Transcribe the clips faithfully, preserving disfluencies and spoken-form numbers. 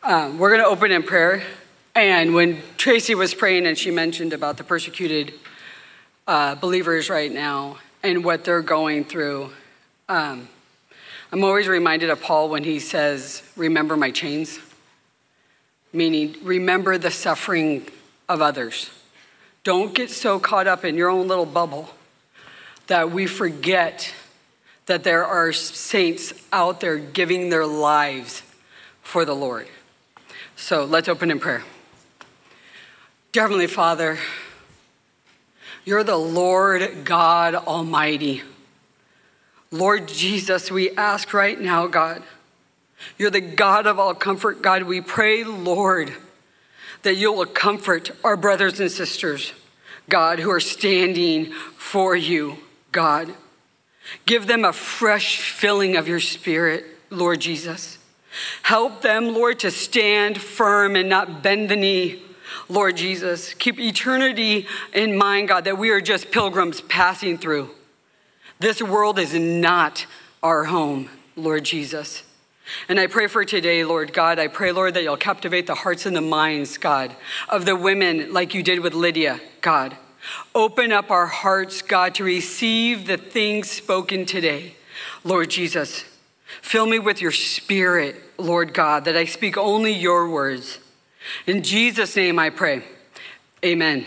Um, we're going to open in prayer. And when Tracy was praying and she mentioned about the persecuted uh, believers right now and what they're going through, um, I'm always reminded of Paul when he says, remember my chains, meaning remember the suffering of others. Don't get so caught up in your own little bubble that we forget that there are saints out there giving their lives for the Lord. So let's open in prayer. Dear Heavenly Father, you're the Lord God Almighty. Lord Jesus, we ask right now, God, you're the God of all comfort. God, we pray, Lord, that you will comfort our brothers and sisters, God, who are standing for you, God. Give them a fresh filling of your Spirit, Lord Jesus. Help them, Lord, to stand firm and not bend the knee, Lord Jesus. Keep eternity in mind, God, that we are just pilgrims passing through. This world is not our home, Lord Jesus. And I pray for today, Lord God, I pray, Lord, that you'll captivate the hearts and the minds, God, of the women like you did with Lydia, God. Open up our hearts, God, to receive the things spoken today, Lord Jesus. Fill me with your Spirit, Lord God, that I speak only your words. In Jesus' name I pray, amen.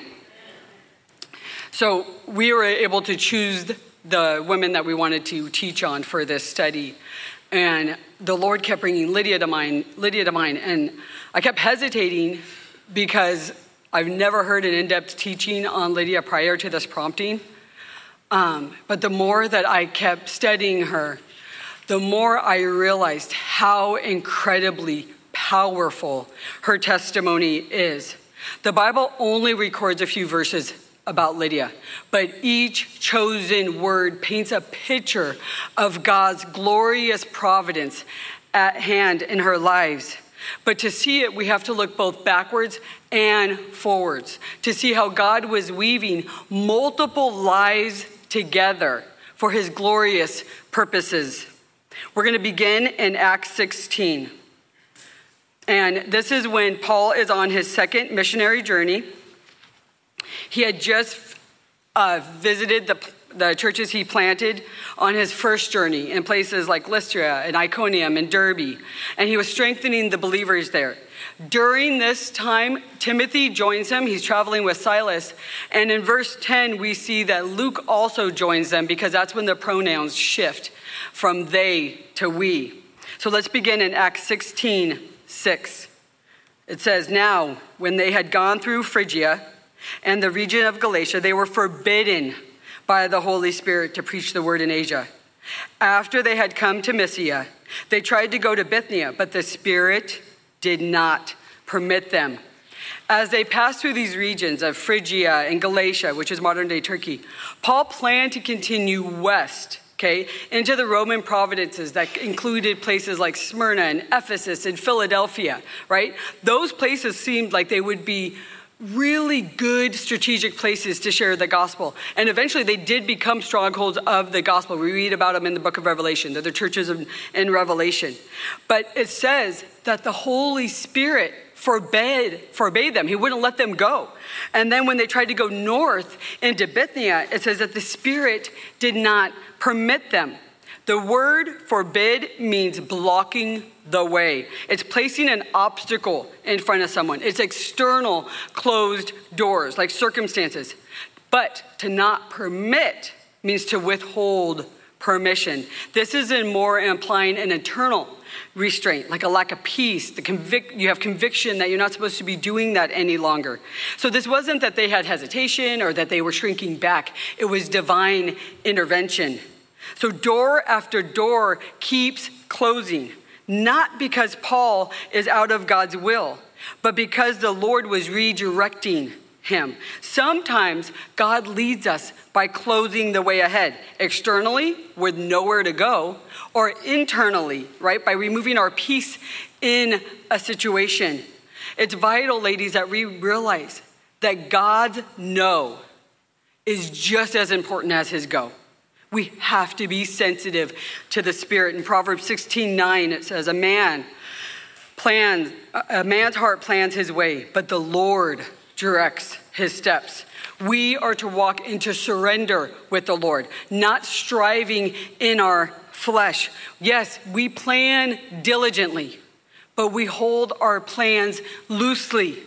So we were able to choose the women that we wanted to teach on for this study. And the Lord kept bringing Lydia to mind, Lydia to mind. And I kept hesitating because I've never heard an in-depth teaching on Lydia prior to this prompting. Um, but the more that I kept studying her, the more I realized how incredibly powerful her testimony is. The Bible only records a few verses about Lydia, but each chosen word paints a picture of God's glorious providence at hand in her lives. But to see it, we have to look both backwards and forwards to see how God was weaving multiple lives together for his glorious purposes. We're going to begin in Acts sixteen. And this is when Paul is on his second missionary journey. He had just uh, visited the, the churches he planted on his first journey in places like Lystra and Iconium and Derbe. And he was strengthening the believers there. During this time, Timothy joins him. He's traveling with Silas. And in verse ten, we see that Luke also joins them because that's when the pronouns shift from they to we. So let's begin in Acts sixteen, six. It says, now, when they had gone through Phrygia and the region of Galatia, they were forbidden by the Holy Spirit to preach the word in Asia. After they had come to Mysia, they tried to go to Bithynia, but the Spirit did not permit them. As they passed through these regions of Phrygia and Galatia, which is modern-day Turkey, Paul planned to continue west, okay, into the Roman provinces that included places like Smyrna and Ephesus and Philadelphia, right? Those places seemed like they would be really good strategic places to share the gospel. And eventually they did become strongholds of the gospel. We read about them in the book of Revelation. They're the churches in, in Revelation. But it says that the Holy Spirit forbade, forbade them. He wouldn't let them go. And then when they tried to go north into Bithynia, it says that the Spirit did not permit them. The word forbid means blocking the way. It's placing an obstacle in front of someone. It's external closed doors, like circumstances. But to not permit means to withhold permission. This is in more implying an internal restraint, like a lack of peace. The convic- you have conviction that you're not supposed to be doing that any longer. So this wasn't that they had hesitation or that they were shrinking back. It was divine intervention. So door after door keeps closing, not because Paul is out of God's will, but because the Lord was redirecting him. Sometimes God leads us by closing the way ahead, externally with nowhere to go, or internally, right, by removing our peace in a situation. It's vital, ladies, that we realize that God's no is just as important as his go. We have to be sensitive to the Spirit. In Proverbs sixteen nine, it says, a man plans, a man's heart plans his way, but the Lord directs his steps. We are to walk into surrender with the Lord, not striving in our flesh. Yes, we plan diligently, but we hold our plans loosely.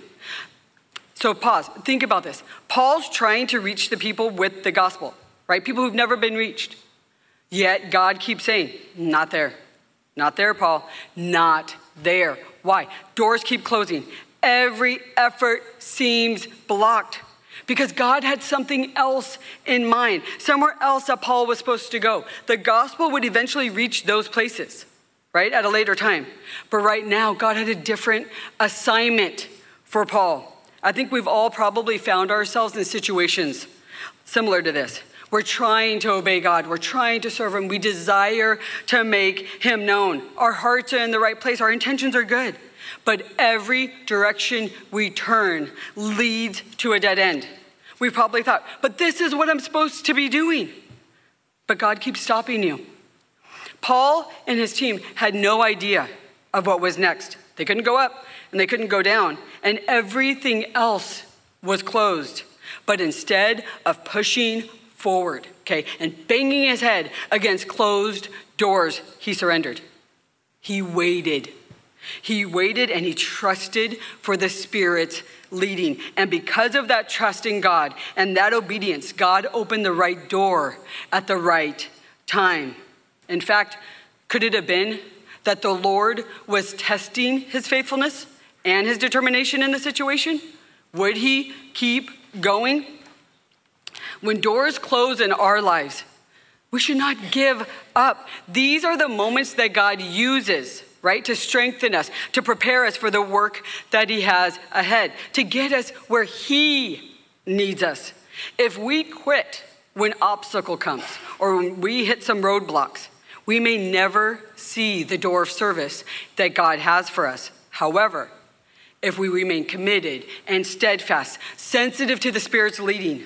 So pause, think about this. Paul's trying to reach the people with the gospel, right? People who've never been reached. Yet God keeps saying, not there, not there, Paul, not there. Why? Doors keep closing. Every effort seems blocked because God had something else in mind, somewhere else that Paul was supposed to go. The gospel would eventually reach those places, right, at a later time. But right now, God had a different assignment for Paul. I think we've all probably found ourselves in situations similar to this. We're trying to obey God. We're trying to serve him. We desire to make him known. Our hearts are in the right place. Our intentions are good. But every direction we turn leads to a dead end. We probably thought, but this is what I'm supposed to be doing. But God keeps stopping you. Paul and his team had no idea of what was next. They couldn't go up and they couldn't go down. And everything else was closed. But instead of pushing forward, okay, and banging his head against closed doors, he surrendered. He waited. He waited and he trusted for the Spirit's leading. And because of that trust in God and that obedience, God opened the right door at the right time. In fact, could it have been that the Lord was testing his faithfulness and his determination in the situation? Would he keep going? When doors close in our lives, we should not give up. These are the moments that God uses, right, to strengthen us, to prepare us for the work that he has ahead, to get us where he needs us. If we quit when obstacle comes or when we hit some roadblocks, we may never see the door of service that God has for us. However, if we remain committed and steadfast, sensitive to the Spirit's leading,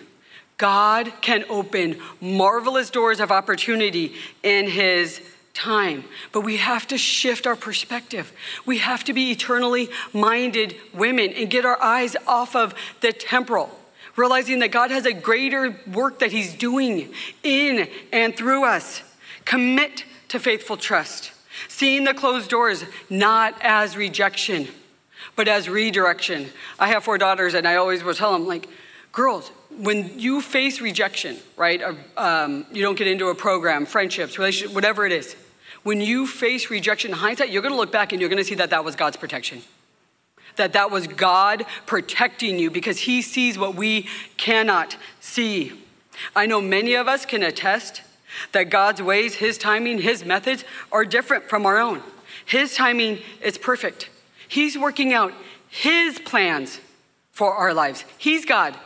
God can open marvelous doors of opportunity in his time. But we have to shift our perspective. We have to be eternally minded women and get our eyes off of the temporal, realizing that God has a greater work that he's doing in and through us. Commit to faithful trust, seeing the closed doors not as rejection, but as redirection. I have four daughters, and I always will tell them, like, girls, when you face rejection, right, um, you don't get into a program, friendships, relationship, whatever it is, when you face rejection in hindsight, you're going to look back and you're going to see that that was God's protection. That that was God protecting you because he sees what we cannot see. I know many of us can attest that God's ways, his timing, his methods are different from our own. His timing is perfect. He's working out his plans for our lives. He's God.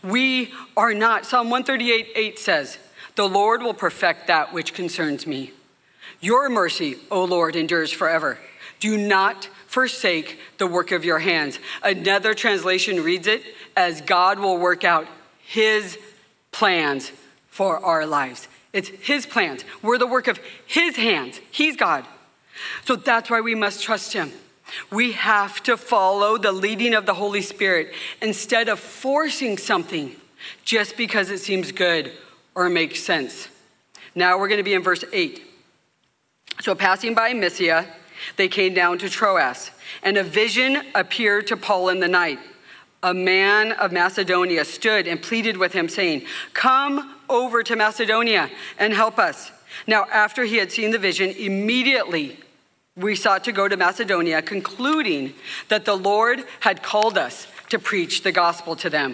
We are not. Psalm one thirty-eight eight says, "The Lord will perfect that which concerns me." Your mercy, O Lord, endures forever. Do not forsake the work of your hands. Another translation reads it as God will work out his plans for our lives. It's his plans. We're the work of his hands. He's God. So that's why we must trust him. We have to follow the leading of the Holy Spirit instead of forcing something just because it seems good or makes sense. Now we're going to be in verse eight. So passing by Mysia, they came down to Troas, and a vision appeared to Paul in the night. A man of Macedonia stood and pleaded with him, saying, "Come over to Macedonia and help us." Now, after he had seen the vision, immediately we sought to go to Macedonia, concluding that the Lord had called us to preach the gospel to them.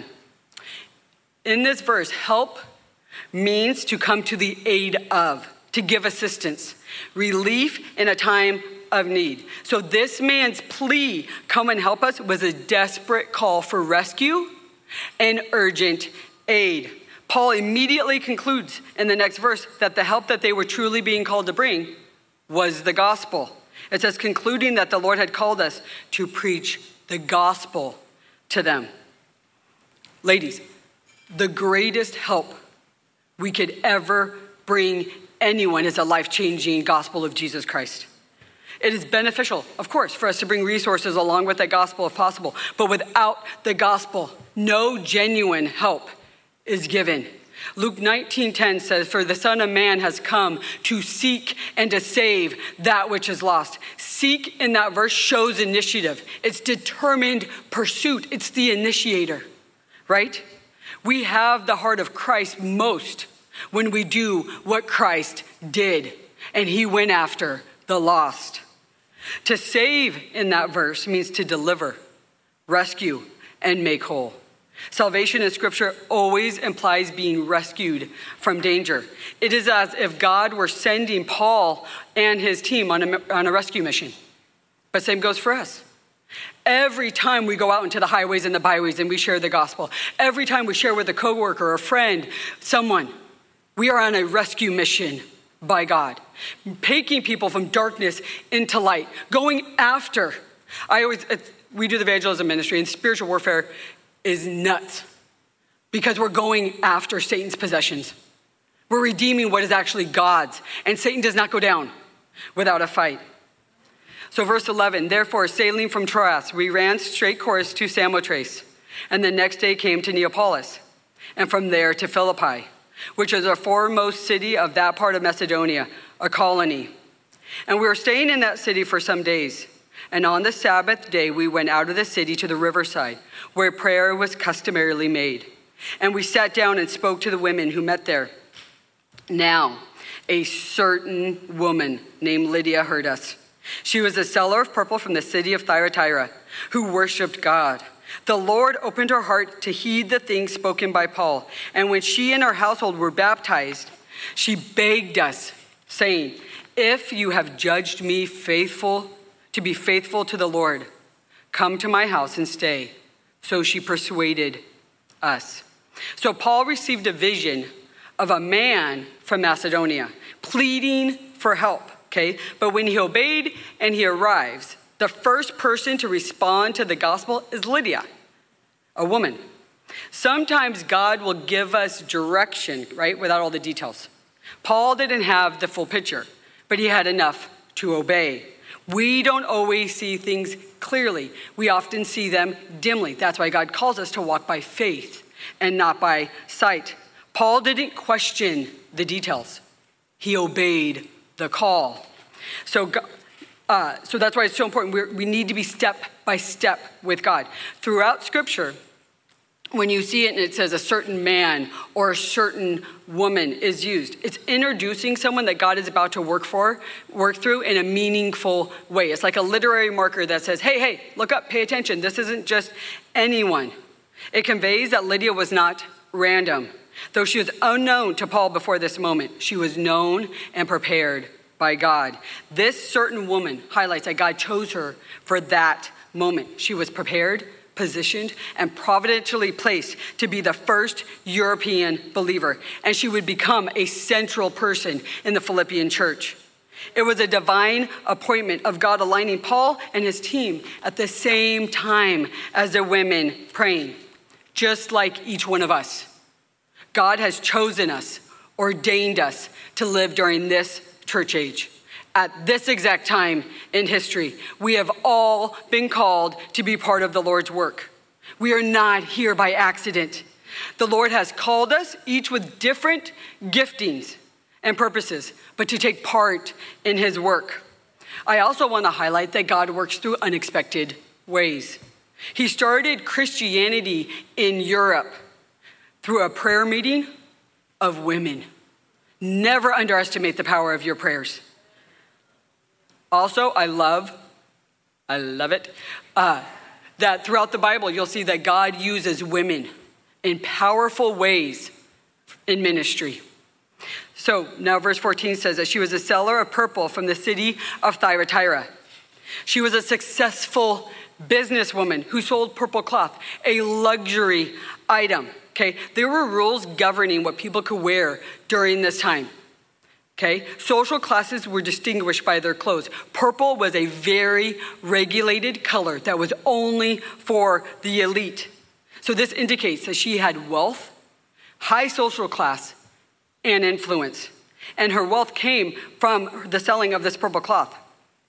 In this verse, help means to come to the aid of, to give assistance, relief in a time of need. So this man's plea, "Come and help us," was a desperate call for rescue and urgent aid. Paul immediately concludes in the next verse that the help that they were truly being called to bring was the gospel. It says, concluding that the Lord had called us to preach the gospel to them. Ladies, the greatest help we could ever bring anyone is a life-changing gospel of Jesus Christ. It is beneficial, of course, for us to bring resources along with that gospel if possible. But without the gospel, no genuine help is given. Luke nineteen ten says, "For the Son of Man has come to seek and to save that which is lost." Seek in that verse shows initiative. It's determined pursuit. It's the initiator, right? We have the heart of Christ most when we do what Christ did, and he went after the lost. To save in that verse means to deliver, rescue, and make whole. Salvation in Scripture always implies being rescued from danger. It is as if God were sending Paul and his team on a, on a rescue mission. But same goes for us. Every time we go out into the highways and the byways and we share the gospel, every time we share with a coworker, a friend, someone, we are on a rescue mission by God, taking people from darkness into light, going after. I always, we do the evangelism ministry, and spiritual warfare is nuts because we're going after Satan's possessions. We're redeeming what is actually God's, and Satan does not go down without a fight. So verse eleven, "Therefore, sailing from Troas, we ran straight course to Samothrace, and the next day came to Neapolis, and from there to Philippi, which is the foremost city of that part of Macedonia, a colony. And we were staying in that city for some days. And on the Sabbath day, we went out of the city to the riverside, where prayer was customarily made. And we sat down and spoke to the women who met there. Now, a certain woman named Lydia heard us. She was a seller of purple from the city of Thyatira, who worshiped God. The Lord opened her heart to heed the things spoken by Paul. And when she and her household were baptized, she begged us, saying, 'If you have judged me faithful to be faithful to the Lord, come to my house and stay.' So she persuaded us." So Paul received a vision of a man from Macedonia pleading for help, okay? But when he obeyed and he arrives, the first person to respond to the gospel is Lydia, a woman. Sometimes God will give us direction, right, without all the details. Paul didn't have the full picture, but he had enough to obey. We don't always see things clearly. We often see them dimly. That's why God calls us to walk by faith and not by sight. Paul didn't question the details. He obeyed the call. So, uh, so that's why it's so important. We're, we need to be step by step with God. Throughout Scripture, when you see it and it says a certain man or a certain woman is used, it's introducing someone that God is about to work for, work through in a meaningful way. It's like a literary marker that says, hey, hey, look up, pay attention. This isn't just anyone. It conveys that Lydia was not random. Though she was unknown to Paul before this moment, she was known and prepared by God. This certain woman highlights that God chose her for that moment. She was prepared, positioned, and providentially placed to be the first European believer, and she would become a central person in the Philippian church. It was a divine appointment of God aligning Paul and his team at the same time as the women praying, just like each one of us. God has chosen us, ordained us to live during this church age. At this exact time in history, we have all been called to be part of the Lord's work. We are not here by accident. The Lord has called us, each with different giftings and purposes, but to take part in his work. I also want to highlight that God works through unexpected ways. He started Christianity in Europe through a prayer meeting of women. Never underestimate the power of your prayers. Also, I love, I love it, uh, that throughout the Bible, you'll see that God uses women in powerful ways in ministry. So now verse fourteen says that she was a seller of purple from the city of Thyatira. She was a successful businesswoman who sold purple cloth, a luxury item. Okay, there were rules governing what people could wear during this time. Okay, social classes were distinguished by their clothes. Purple was a very regulated color that was only for the elite. So this indicates that she had wealth, high social class, and influence. And her wealth came from the selling of this purple cloth.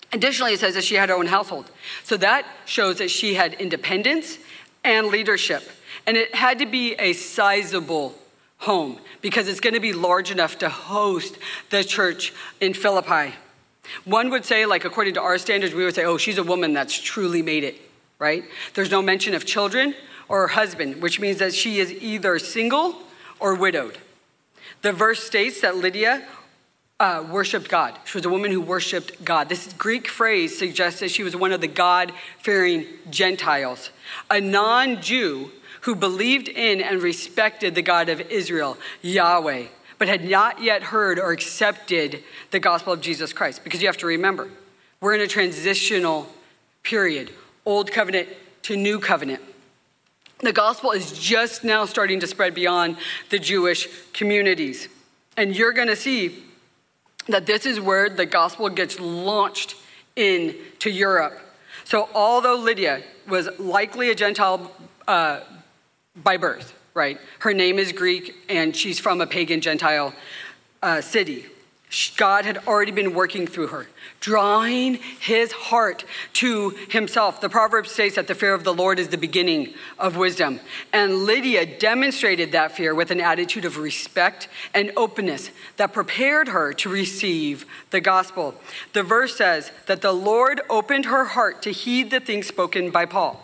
Additionally, it says that she had her own household. So that shows that she had independence and leadership. And it had to be a sizable home because it's going to be large enough to host the church in Philippi. One would say, like according to our standards, we would say, oh, she's a woman that's truly made it, right? There's no mention of children or her husband, which means that she is either single or widowed. The verse states that Lydia Uh, worshipped God. She was a woman who worshipped God. This Greek phrase suggests that she was one of the God-fearing Gentiles, a non-Jew who believed in and respected the God of Israel, Yahweh, but had not yet heard or accepted the gospel of Jesus Christ. Because you have to remember, we're in a transitional period, old covenant to new covenant. The gospel is just now starting to spread beyond the Jewish communities. And you're going to see that this is where the gospel gets launched into Europe. So although Lydia was likely a Gentile uh, by birth, right? Her name is Greek and she's from a pagan Gentile uh, city. God had already been working through her, drawing his heart to himself. The proverb states that the fear of the Lord is the beginning of wisdom. And Lydia demonstrated that fear with an attitude of respect and openness that prepared her to receive the gospel. The verse says that the Lord opened her heart to heed the things spoken by Paul.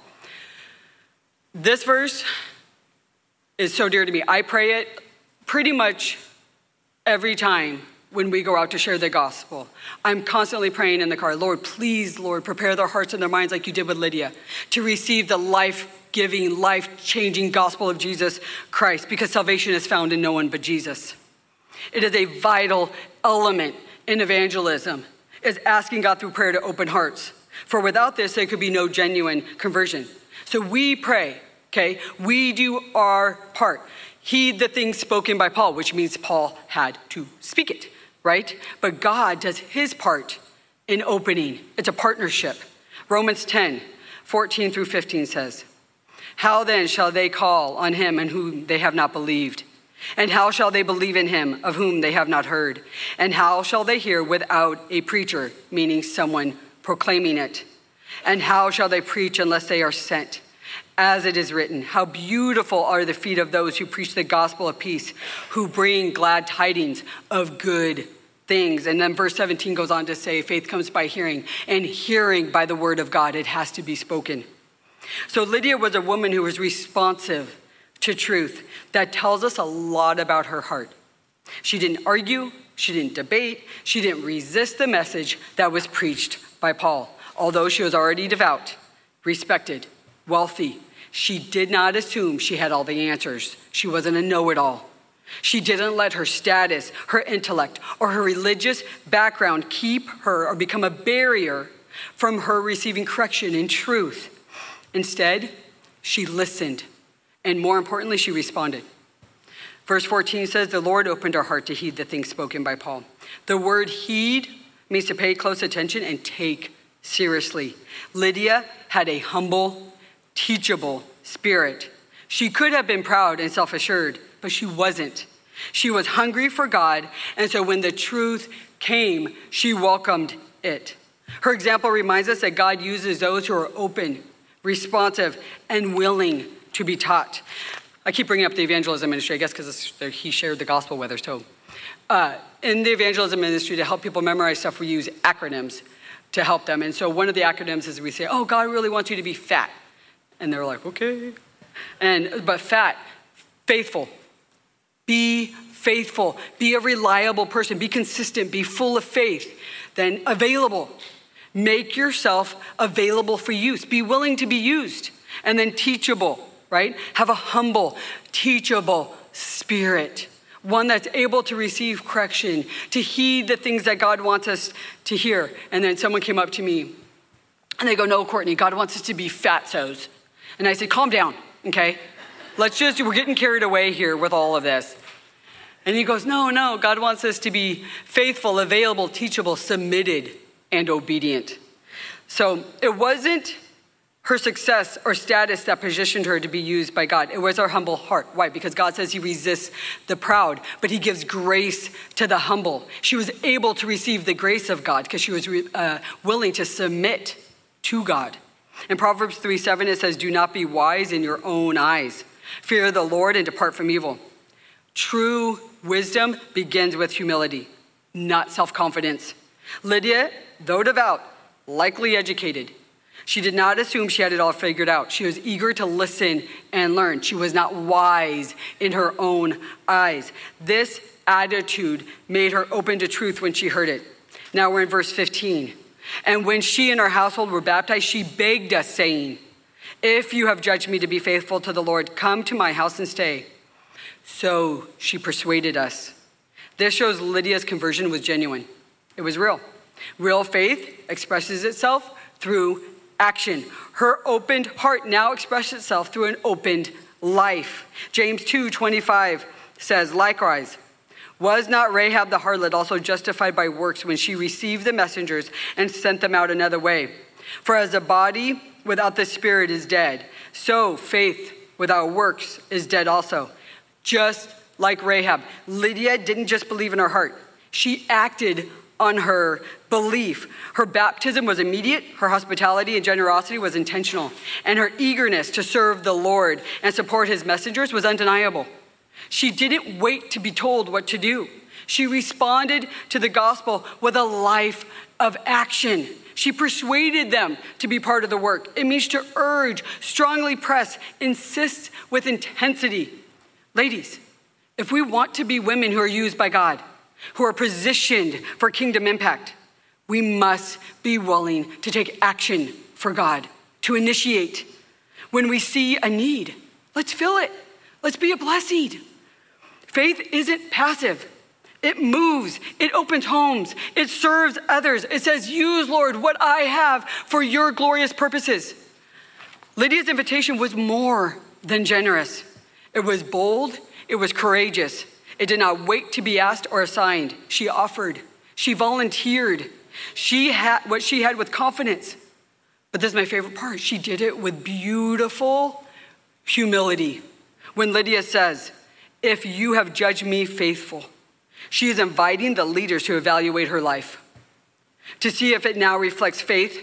This verse is so dear to me. I pray it pretty much every time when we go out to share the gospel. I'm constantly praying in the car, Lord, please, Lord, prepare their hearts and their minds like you did with Lydia to receive the life-giving, life-changing gospel of Jesus Christ, because salvation is found in no one but Jesus. It is a vital element in evangelism, is asking God through prayer to open hearts. For without this, there could be no genuine conversion. So we pray, okay? We do our part. Heed the things spoken by Paul, which means Paul had to speak it. Right? But God does his part in opening. It's a partnership. Romans ten, fourteen through fifteen says, how then shall they call on him in whom they have not believed? And how shall they believe in him of whom they have not heard? And how shall they hear without a preacher, meaning someone proclaiming it? And how shall they preach unless they are sent? As it is written, how beautiful are the feet of those who preach the gospel of peace, who bring glad tidings of good things. And then verse seventeen goes on to say, faith comes by hearing, and hearing by the word of God. It has to be spoken. So Lydia was a woman who was responsive to truth. That tells us a lot about her heart. She didn't argue, she didn't debate, she didn't resist the message that was preached by Paul. Although she was already devout, respected, wealthy, she did not assume she had all the answers. She wasn't a know-it-all. She didn't let her status, her intellect, or her religious background keep her or become a barrier from her receiving correction and truth. Instead, she listened, and more importantly, she responded. Verse fourteen says, the Lord opened her heart to heed the things spoken by Paul. The word heed means to pay close attention and take seriously. Lydia had a humble, teachable spirit. She could have been proud and self-assured, but she wasn't. She was hungry for God, and so when the truth came, she welcomed it. Her example reminds us that God uses those who are open, responsive, and willing to be taught. I keep bringing up the evangelism ministry, I guess because he shared the gospel with us too. Uh, in the evangelism ministry, to help people memorize stuff, we use acronyms to help them. And so one of the acronyms is we say, oh, God really wants you to be fat. And they're like, okay. And but fat, faithful. Be faithful. Be a reliable person. Be consistent. Be full of faith. Then available. Make yourself available for use. Be willing to be used. And then teachable, right? Have a humble, teachable spirit. One that's able to receive correction, to heed the things that God wants us to hear. And then someone came up to me and they go, no, Courtney, God wants us to be fatsos. And I said, calm down, okay? Let's just, we're getting carried away here with all of this. And he goes, no, no, God wants us to be faithful, available, teachable, submitted, and obedient. So it wasn't her success or status that positioned her to be used by God. It was her humble heart. Why? Because God says he resists the proud, but he gives grace to the humble. She was able to receive the grace of God because she was uh, willing to submit to God. In Proverbs three seven, it says, do not be wise in your own eyes. Fear the Lord and depart from evil. True wisdom begins with humility, not self-confidence. Lydia, though devout, likely educated, she did not assume she had it all figured out. She was eager to listen and learn. She was not wise in her own eyes. This attitude made her open to truth when she heard it. Now we're in verse fifteen. And when she and her household were baptized, she begged us, saying, if you have judged me to be faithful to the Lord, come to my house and stay. So she persuaded us. This shows Lydia's conversion was genuine. It was real. Real faith expresses itself through action. Her opened heart now expresses itself through an opened life. James two twenty-five says, likewise, was not Rahab the harlot also justified by works when she received the messengers and sent them out another way? For as a body without the spirit is dead, so faith without works is dead also. Just like Rahab, Lydia didn't just believe in her heart. She acted on her belief. Her baptism was immediate. Her hospitality and generosity was intentional. And her eagerness to serve the Lord and support his messengers was undeniable. She didn't wait to be told what to do. She responded to the gospel with a life of action. She persuaded them to be part of the work. It means to urge, strongly press, insist with intensity. Ladies, if we want to be women who are used by God, who are positioned for kingdom impact, we must be willing to take action for God, to initiate. When we see a need, let's fill it. Let's be a blessing. Faith isn't passive. It moves. It opens homes. It serves others. It says, use, Lord, what I have for your glorious purposes. Lydia's invitation was more than generous. It was bold. It was courageous. It did not wait to be asked or assigned. She offered. She volunteered. She had what she had with confidence. But this is my favorite part. She did it with beautiful humility. When Lydia says, if you have judged me faithful, she is inviting the leaders to evaluate her life, to see if it now reflects faith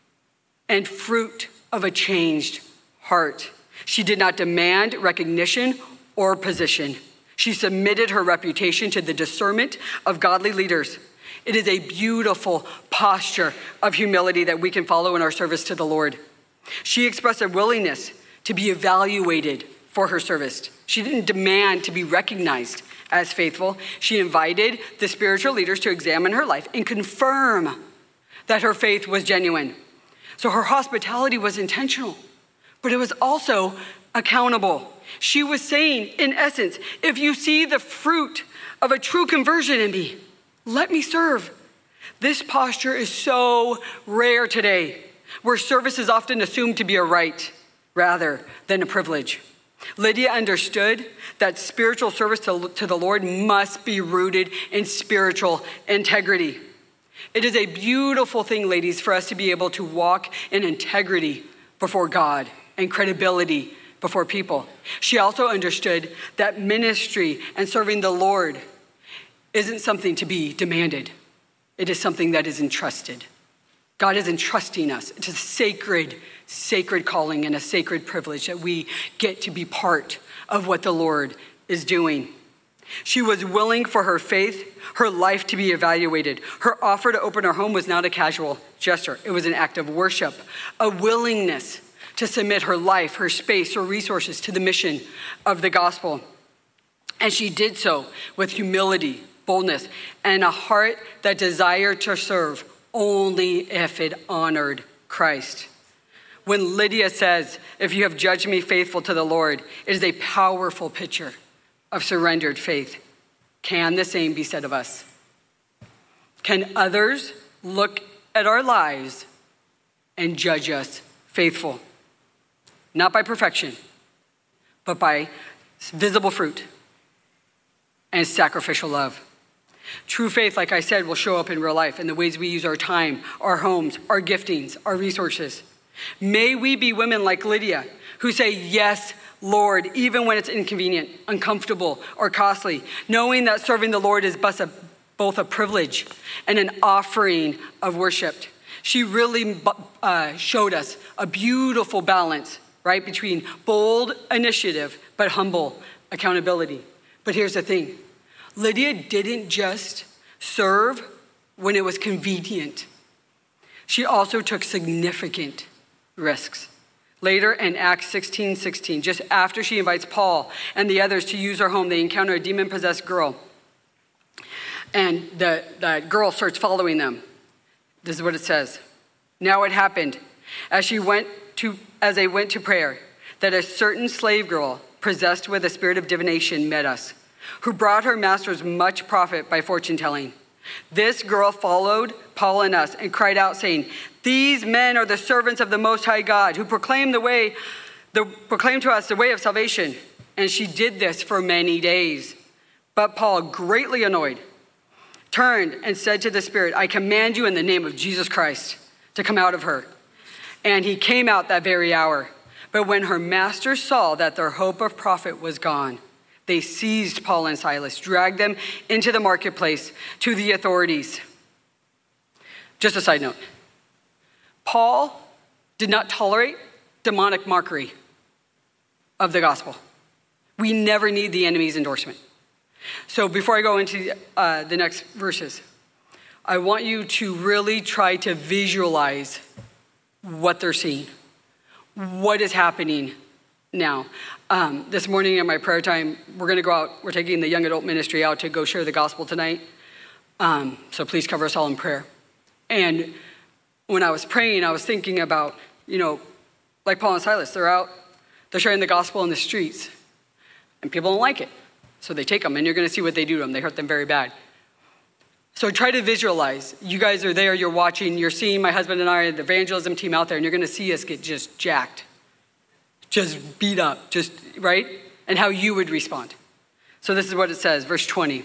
and fruit of a changed heart. She did not demand recognition or position. She submitted her reputation to the discernment of godly leaders. It is a beautiful posture of humility that we can follow in our service to the Lord. She expressed a willingness to be evaluated for her service. She didn't demand to be recognized as faithful. She invited the spiritual leaders to examine her life and confirm that her faith was genuine. So her hospitality was intentional, but it was also accountable. She was saying, in essence, if you see the fruit of a true conversion in me, let me serve. This posture is so rare today, where service is often assumed to be a right rather than a privilege. Lydia understood that spiritual service to, to the Lord must be rooted in spiritual integrity. It is a beautiful thing, ladies, for us to be able to walk in integrity before God and credibility before people. She also understood that ministry and serving the Lord isn't something to be demanded. It is something that is entrusted. God is entrusting us. It's a sacred, sacred calling and a sacred privilege that we get to be part of what the Lord is doing. She was willing for her faith, her life to be evaluated. Her offer to open her home was not a casual gesture. It was an act of worship, a willingness to submit her life, her space, her resources to the mission of the gospel. And she did so with humility, boldness, and a heart that desired to serve only if it honored Christ. When Lydia says, if you have judged me faithful to the Lord, it is a powerful picture of surrendered faith. Can the same be said of us? Can others look at our lives and judge us faithful? Not by perfection, but by visible fruit and sacrificial love. True faith, like I said, will show up in real life in the ways we use our time, our homes, our giftings, our resources. May we be women like Lydia who say, yes, Lord, even when it's inconvenient, uncomfortable, or costly, knowing that serving the Lord is both a privilege and an offering of worship. She really uh, showed us a beautiful balance, right, between bold initiative but humble accountability. But here's the thing. Lydia didn't just serve when it was convenient. She also took significant risks. Later in Acts sixteen sixteen, just after she invites Paul and the others to use her home, they encounter a demon-possessed girl. And the, the girl starts following them. This is what it says. Now it happened, as she went to, as they went to prayer, that a certain slave girl possessed with a spirit of divination met us, who brought her masters much profit by fortune telling. This girl followed Paul and us and cried out, saying, these men are the servants of the Most High God, who proclaim the way, the, proclaim to us the way of salvation. And she did this for many days. But Paul, greatly annoyed, turned and said to the spirit, I command you in the name of Jesus Christ to come out of her. And he came out that very hour. But when her masters saw that their hope of profit was gone, they seized Paul and Silas, dragged them into the marketplace to the authorities. Just a side note. Paul did not tolerate demonic mockery of the gospel. We never need the enemy's endorsement. So before I go into uh, the next verses, I want you to really try to visualize what they're seeing, what is happening now. Um, this morning in my prayer time, we're going to go out. We're taking the young adult ministry out to go share the gospel tonight. Um, so please cover us all in prayer. And when I was praying, I was thinking about, you know, like Paul and Silas, they're out, they're sharing the gospel in the streets, and people don't like it. So they take them, and you're going to see what they do to them. They hurt them very bad. So try to visualize. You guys are there, you're watching, you're seeing my husband and I, the evangelism team out there, and you're going to see us get just jacked, just beat up, just, right? And how you would respond. So this is what it says, verse twenty.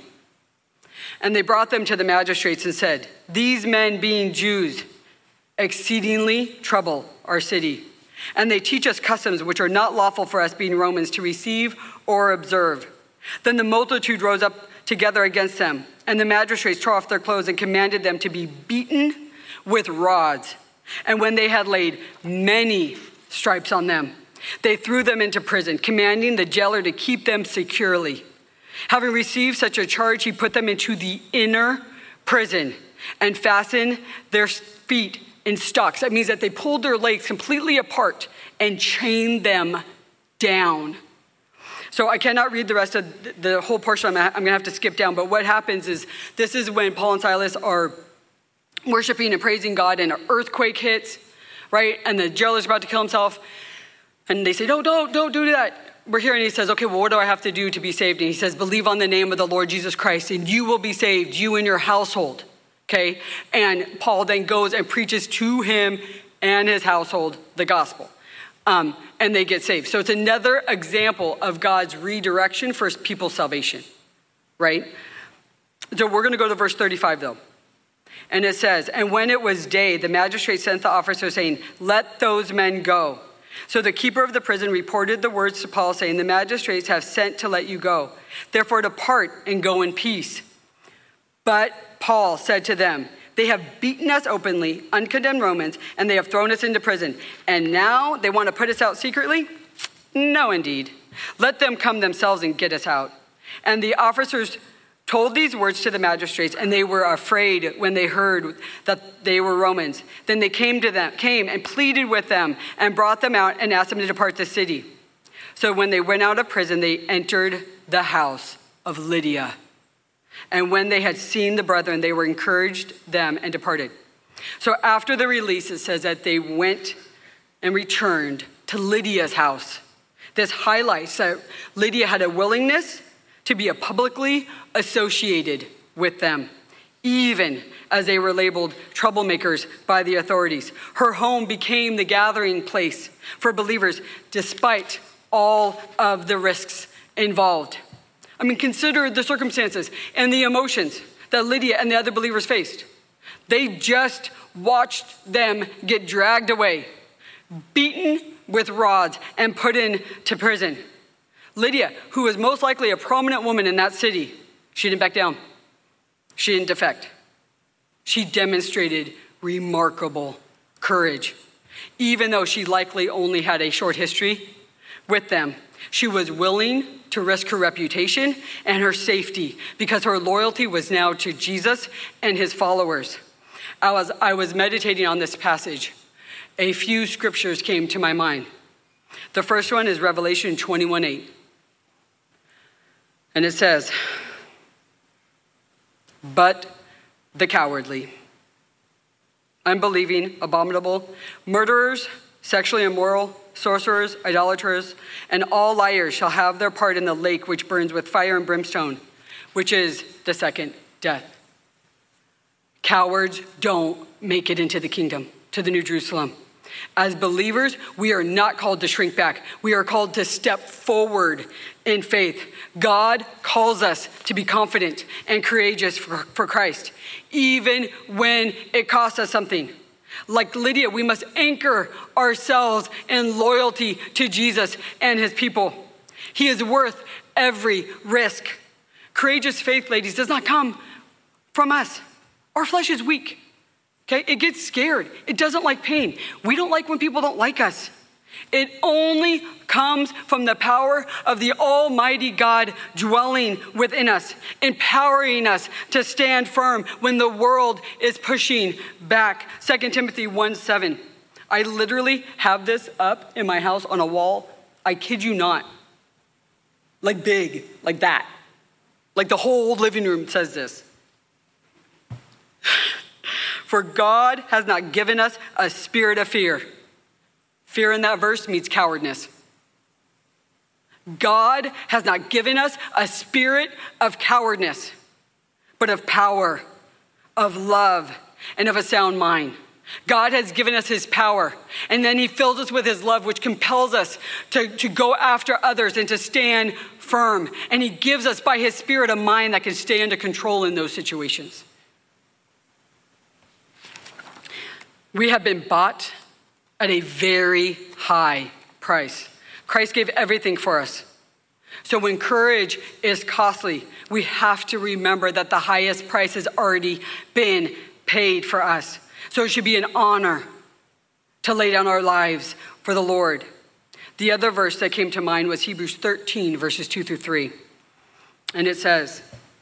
And they brought them to the magistrates and said, these men being Jews exceedingly trouble our city. And they teach us customs which are not lawful for us being Romans to receive or observe. Then the multitude rose up together against them. And the magistrates tore off their clothes and commanded them to be beaten with rods. And when they had laid many stripes on them, they threw them into prison, commanding the jailer to keep them securely. Having received such a charge, he put them into the inner prison and fastened their feet in stocks. That means that they pulled their legs completely apart and chained them down. So I cannot read the rest of the whole portion. I'm going to have to skip down. But what happens is this is when Paul and Silas are worshiping and praising God, and an earthquake hits, right? And the jailer's about to kill himself. And they say, no, don't, don't do that. We're here. And he says, okay, well, what do I have to do to be saved? And he says, believe on the name of the Lord Jesus Christ, and you will be saved, you and your household. Okay? And Paul then goes and preaches to him and his household the gospel. Um, and they get saved. So it's another example of God's redirection for his people's salvation, right? So we're going to go to verse thirty-five, though. And it says, and when it was day, the magistrate sent the officer saying, let those men go. So the keeper of the prison reported the words to Paul, saying, the magistrates have sent to let you go. Therefore depart and go in peace. But Paul said to them, they have beaten us openly, uncondemned Romans, and they have thrown us into prison. And now they want to put us out secretly? No, indeed. Let them come themselves and get us out. And the officers told these words to the magistrates, and they were afraid when they heard that they were Romans. Then they came to them, came and pleaded with them and brought them out and asked them to depart the city. So when they went out of prison, they entered the house of Lydia. And when they had seen the brethren, they were encouraged them and departed. So after the release, it says that they went and returned to Lydia's house. This highlights that Lydia had a willingness to be publicly associated with them, even as they were labeled troublemakers by the authorities. Her home became the gathering place for believers, despite all of the risks involved. I mean, consider the circumstances and the emotions that Lydia and the other believers faced. They just watched them get dragged away, beaten with rods, and put into prison. Lydia, who was most likely a prominent woman in that city, she didn't back down. She didn't defect. She demonstrated remarkable courage. Even though she likely only had a short history with them, she was willing to risk her reputation and her safety because her loyalty was now to Jesus and his followers. As I was meditating on this passage, a few scriptures came to my mind. The first one is Revelation twenty-one eight. And it says, "But the cowardly, unbelieving, abominable, murderers, sexually immoral, sorcerers, idolaters, and all liars shall have their part in the lake which burns with fire and brimstone, which is the second death." Cowards don't make it into the kingdom, to the New Jerusalem. As believers, we are not called to shrink back. We are called to step forward in faith. God calls us to be confident and courageous for, for Christ, even when it costs us something. Like Lydia, we must anchor ourselves in loyalty to Jesus and his people. He is worth every risk. Courageous faith, ladies, does not come from us. Our flesh is weak. Okay, it gets scared. It doesn't like pain. We don't like when people don't like us. It only comes from the power of the Almighty God dwelling within us, empowering us to stand firm when the world is pushing back. Second Timothy one seven. I literally have this up in my house on a wall. I kid you not. Like big, like that. Like the whole living room says this. For God has not given us a spirit of fear. Fear in that verse means cowardness. God has not given us a spirit of cowardness, but of power, of love, and of a sound mind. God has given us his power, and then he fills us with his love, which compels us to, to go after others and to stand firm. And he gives us by his spirit a mind that can stay under control in those situations. We have been bought at a very high price. Christ gave everything for us. So when courage is costly, we have to remember that the highest price has already been paid for us. So it should be an honor to lay down our lives for the Lord. The other verse that came to mind was Hebrews thirteen, verses two through three. And it says,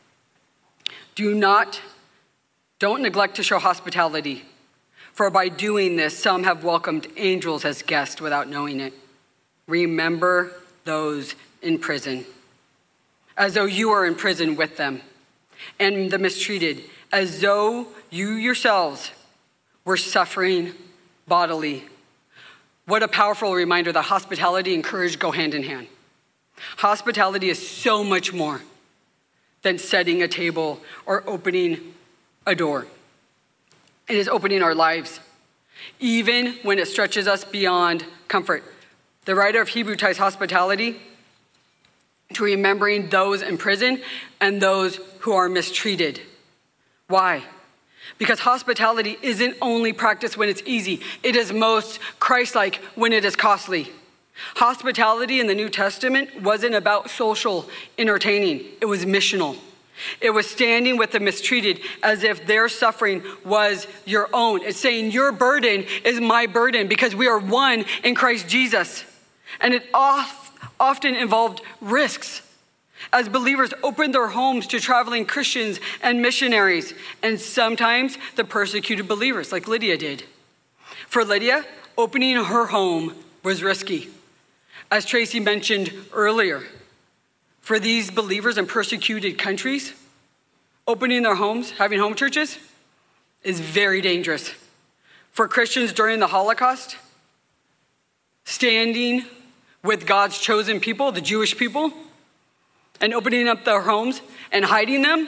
Do not, don't neglect to show hospitality. For by doing this, some have welcomed angels as guests without knowing it. Remember those in prison, as though you are in prison with them, and the mistreated, as though you yourselves were suffering bodily. What a powerful reminder that hospitality and courage go hand in hand. Hospitality is so much more than setting a table or opening a door. It is opening our lives, even when it stretches us beyond comfort. The writer of Hebrews ties hospitality to remembering those in prison and those who are mistreated. Why? Because hospitality isn't only practiced when it's easy. It is most Christ-like when it is costly. Hospitality in the New Testament wasn't about social entertaining. It was missional. It was standing with the mistreated as if their suffering was your own. It's saying your burden is my burden because we are one in Christ Jesus. And it oft, often involved risks as believers opened their homes to traveling Christians and missionaries, and sometimes the persecuted believers like Lydia did. For Lydia, opening her home was risky. As Tracy mentioned earlier, for these believers in persecuted countries, opening their homes, having home churches, is very dangerous. For Christians during the Holocaust, standing with God's chosen people, the Jewish people, and opening up their homes and hiding them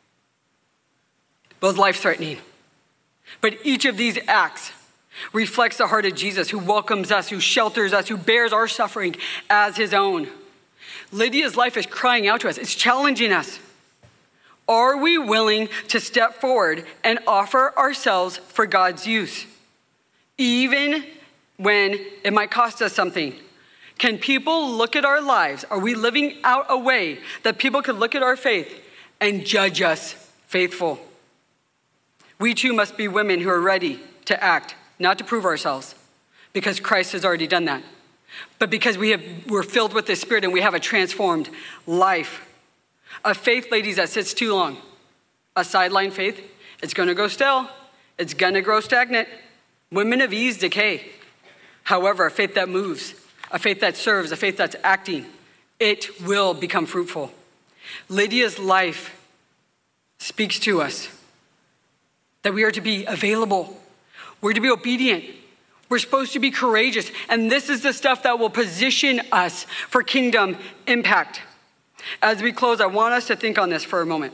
was life-threatening. But each of these acts reflects the heart of Jesus, who welcomes us, who shelters us, who bears our suffering as his own. Lydia's life is crying out to us. It's challenging us. Are we willing to step forward and offer ourselves for God's use, even when it might cost us something? Can people look at our lives? Are we living out a way that people can look at our faith and judge us faithful? We too must be women who are ready to act, not to prove ourselves, because Christ has already done that, but because we have, we're filled with the Spirit and we have a transformed life. A faith, ladies, that sits too long. A sideline faith, it's going to go stale. It's going to grow stagnant. Women of ease decay. However, a faith that moves, a faith that serves, a faith that's acting, it will become fruitful. Lydia's life speaks to us that we are to be available. We're to be obedient. We're supposed to be courageous. And this is the stuff that will position us for kingdom impact. As we close, I want us to think on this for a moment.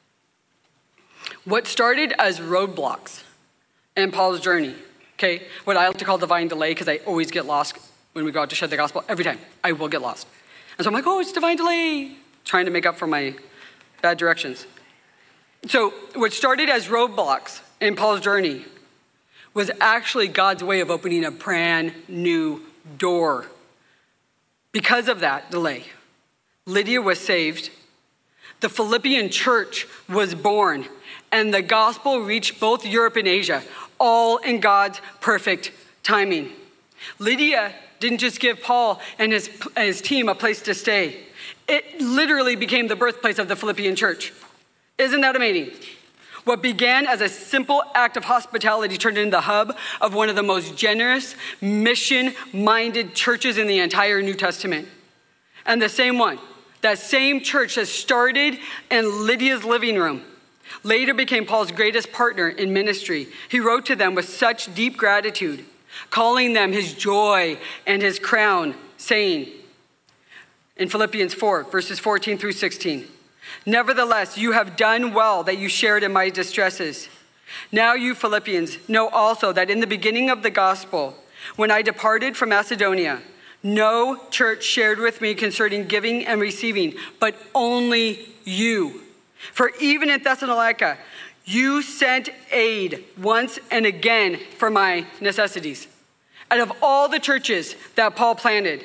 What started as roadblocks in Paul's journey, okay, what I like to call divine delay, because I always get lost when we go out to share the gospel. Every time, I will get lost. And so I'm like, oh, it's divine delay, trying to make up for my bad directions. So what started as roadblocks in Paul's journey was actually God's way of opening a brand new door. Because of that delay, Lydia was saved, the Philippian church was born, and the gospel reached both Europe and Asia, all in God's perfect timing. Lydia didn't just give Paul and his, his team a place to stay. It literally became the birthplace of the Philippian church. Isn't that amazing? What began as a simple act of hospitality turned into the hub of one of the most generous, mission-minded churches in the entire New Testament. And the same one, that same church that started in Lydia's living room, later became Paul's greatest partner in ministry. He wrote to them with such deep gratitude, calling them his joy and his crown, saying in Philippians four, verses fourteen through sixteen, "Nevertheless, you have done well that you shared in my distresses. Now you Philippians know also that in the beginning of the gospel, when I departed from Macedonia, no church shared with me concerning giving and receiving, but only you. For even in Thessalonica, you sent aid once and again for my necessities." Out of all the churches that Paul planted,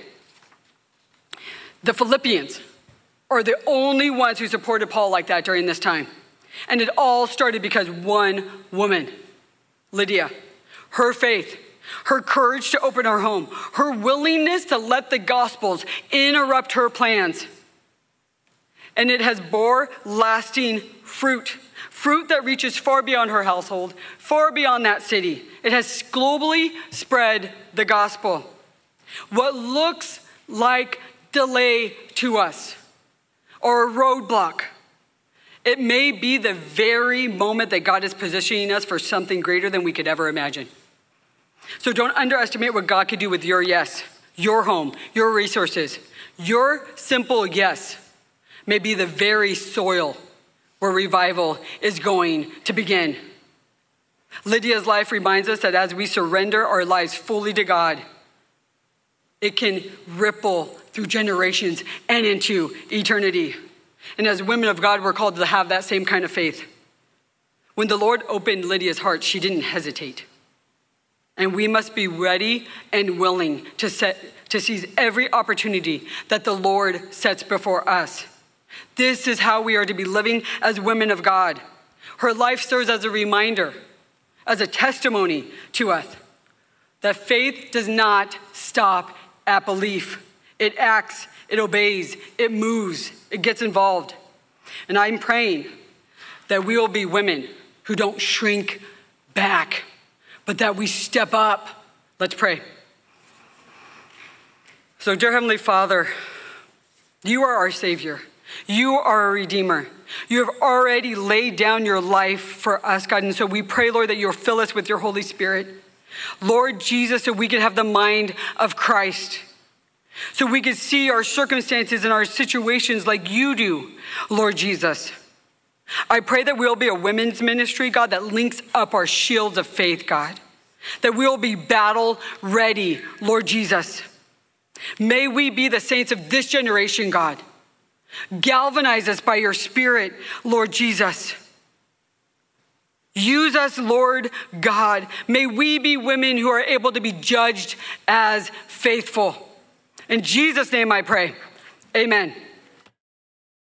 the Philippians are the only ones who supported Paul like that during this time. And it all started because one woman, Lydia, her faith, her courage to open her home, her willingness to let the Gospels interrupt her plans. And it has bore lasting fruit. Fruit that reaches far beyond her household, far beyond that city. It has globally spread the gospel. What looks like delay to us, or a roadblock, it may be the very moment that God is positioning us for something greater than we could ever imagine. So don't underestimate what God could do with your yes, your home, your resources. Your simple yes may be the very soil where revival is going to begin. Lydia's life reminds us that as we surrender our lives fully to God, it can ripple through generations and into eternity. And as women of God, we're called to have that same kind of faith. When the Lord opened Lydia's heart, she didn't hesitate. And we must be ready and willing to set, to seize every opportunity that the Lord sets before us. This is how we are to be living as women of God. Her life serves as a reminder, as a testimony to us, that faith does not stop at belief. It acts, it obeys, it moves, it gets involved. And I'm praying that we will be women who don't shrink back, but that we step up. Let's pray. So, dear Heavenly Father, you are our Savior. You are a Redeemer. You have already laid down your life for us, God. And so we pray, Lord, that you'll fill us with your Holy Spirit. Lord Jesus, so we can have the mind of Christ. So we can see our circumstances and our situations like you do, Lord Jesus. I pray that we'll be a women's ministry, God, that links up our shields of faith, God. That we'll be battle ready, Lord Jesus. May we be the saints of this generation, God. Galvanize us by your Spirit, Lord Jesus. Use us, Lord God. May we be women who are able to be judged as faithful. In Jesus' name I pray. Amen.